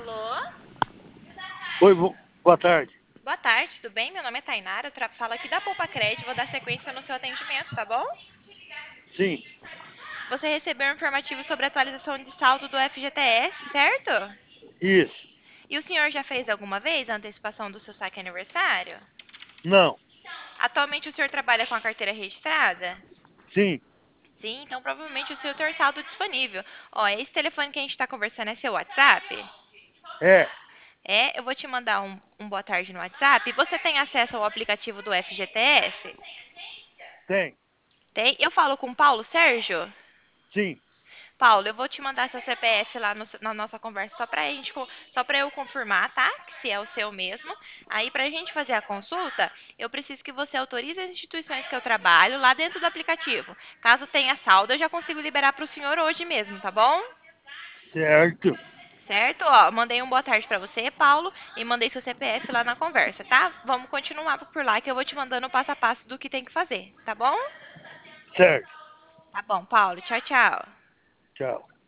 Alô? Oi, boa tarde. Boa tarde, tudo bem? Meu nome é Tainara, falo aqui da Poupa Crédito, vou dar sequência no seu atendimento, tá bom? Sim, Você recebeu um informativo sobre a atualização de saldo do FGTS, certo? isso. E o senhor já fez alguma vez a antecipação do seu saque aniversário? Não, Atualmente o senhor trabalha com a carteira registrada? sim, Sim, então provavelmente o senhor tem saldo disponível. Ó, esse telefone que a gente está conversando é seu WhatsApp? é, Eu vou te mandar um boa tarde no WhatsApp. Você tem acesso ao aplicativo do FGTS? tem, Tem. Eu falo com o Paulo Sérgio? sim, Paulo, eu vou te mandar seu CPF lá na nossa conversa só para eu confirmar, tá? Que se é o seu mesmo. Aí pra gente fazer a consulta, eu preciso que você autorize as instituições que eu trabalho lá dentro do aplicativo. Caso tenha saldo, eu já consigo liberar para o senhor hoje mesmo, tá bom? certo, Certo? Ó, mandei um boa tarde pra você, Paulo, e mandei seu CPF lá na conversa, tá? Vamos continuar por lá que eu vou te mandando o passo a passo do que tem que fazer, tá bom? certo. Tá bom, Paulo. Tchau, tchau. Tchau.